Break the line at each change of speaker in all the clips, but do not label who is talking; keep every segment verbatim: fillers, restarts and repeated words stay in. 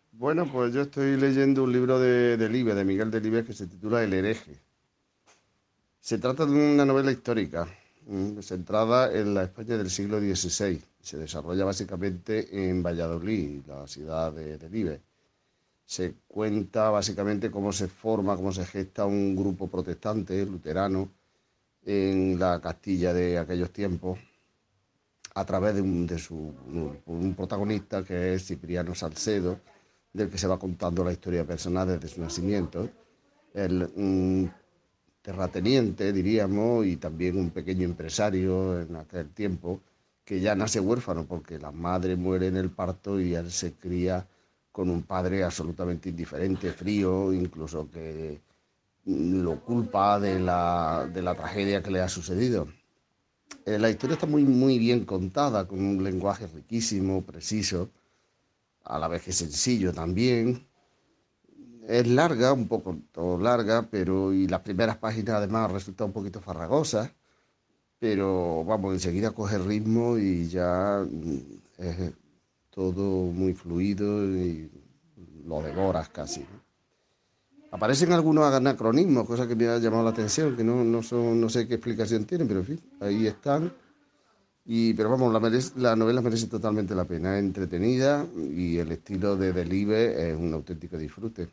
Bueno, pues yo estoy leyendo un libro de Delibes, de Miguel Delibes, que se titula El hereje. Se trata de una novela histórica, mm, centrada en la España del siglo dieciséis. Se desarrolla básicamente en Valladolid, la ciudad de Delibes. Se cuenta básicamente cómo se forma, cómo se gesta un grupo protestante, luterano, en la Castilla de aquellos tiempos, a través de un, de su, un, un protagonista que es Cipriano Salcedo, del que se va contando la historia personal desde su nacimiento. El un terrateniente, diríamos, y también un pequeño empresario en aquel tiempo, que ya nace huérfano porque la madre muere en el parto y él se cría con un padre absolutamente indiferente, frío, incluso que lo culpa de la, de la tragedia que le ha sucedido. Eh, la historia está muy, muy bien contada, con un lenguaje riquísimo, preciso, a la vez que sencillo también. Es larga, un poco todo larga, pero y las primeras páginas además resultan un poquito farragosas, pero vamos, enseguida coge ritmo y ya mm, es todo muy fluido y lo devoras casi, ¿no? Aparecen algunos anacronismos, cosas que me han llamado la atención, que no, no, son, no sé qué explicación tienen, pero en fin, ahí están. Y, pero vamos, la, merece, la novela merece totalmente la pena, es entretenida y el estilo de Delibes es un auténtico disfrute.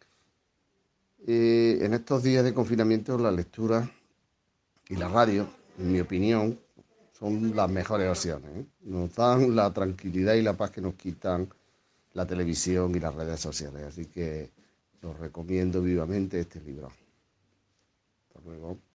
Eh, en estos días de confinamiento, la lectura y la radio, en mi opinión, son las mejores opciones, ¿eh? Nos dan la tranquilidad y la paz que nos quitan la televisión y las redes sociales. Así que os recomiendo vivamente este libro. Hasta luego.